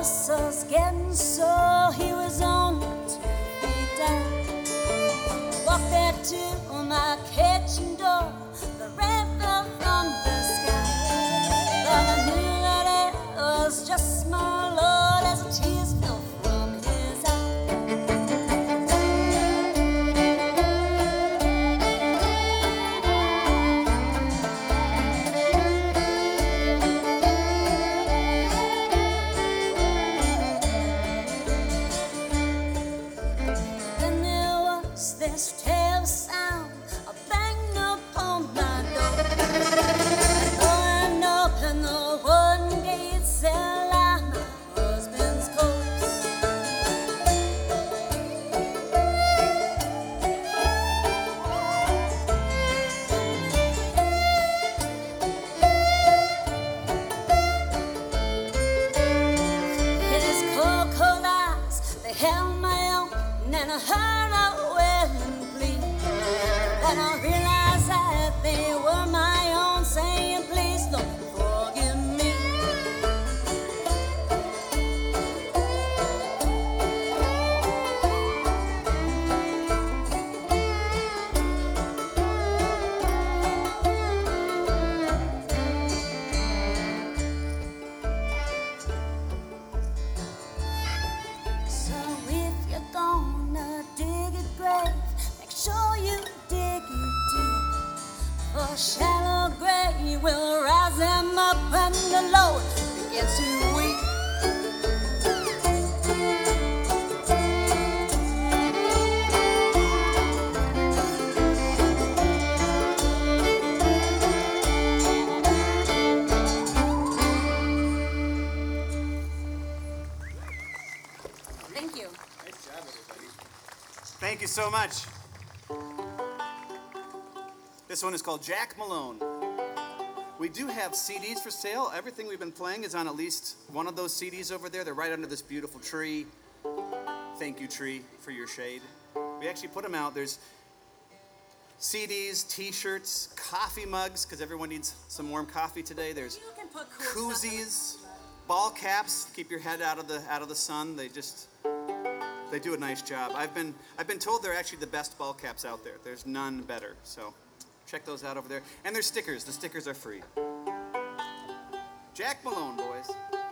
muscles getting sore. He was on 2 feet down. Walked there to my kitchen door. The rain fell from the sky, but I knew that it was just my Lord as the tears fell from his eyes. Then there was this terrible sound, a bang upon my door. And opened the wooden gates and light my husband's coat. His cold, cold eyes, they held my own, and I heard a wailing plea. Then I realized that they were my own, saying, please don't forgive me. So if you're gonna dig a grave, make sure you dig it deep. For a shallow grave will rise them up when the Lord begins to weep. Thank you. Nice job, everybody. Thank you so much. This one is called Jack Malone. We do have CDs for sale. Everything we've been playing is on at least one of those CDs over there. They're right under this beautiful tree. Thank you, tree, for your shade. We actually put them out. There's CDs, t-shirts, coffee mugs, because everyone needs some warm coffee today. There's You can put cool stuff in koozies, ball caps, keep your head out of the sun. They do a nice job. I've been told they're actually the best ball caps out there. There's none better. So check those out over there. And there's stickers. The stickers are free. Jack Malone, boys.